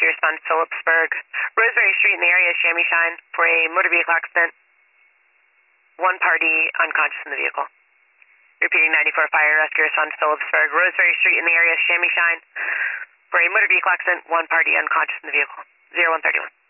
to respond to Phillipsburg, Roseberry Street in the area of Chamois Shine for a motor vehicle accident. One party unconscious in the vehicle. Repeating 94 fire rescue respond to Phillipsburg, Roseberry Street in the area of Chamois Shine for a motor vehicle accident. One party unconscious in the vehicle. 0131.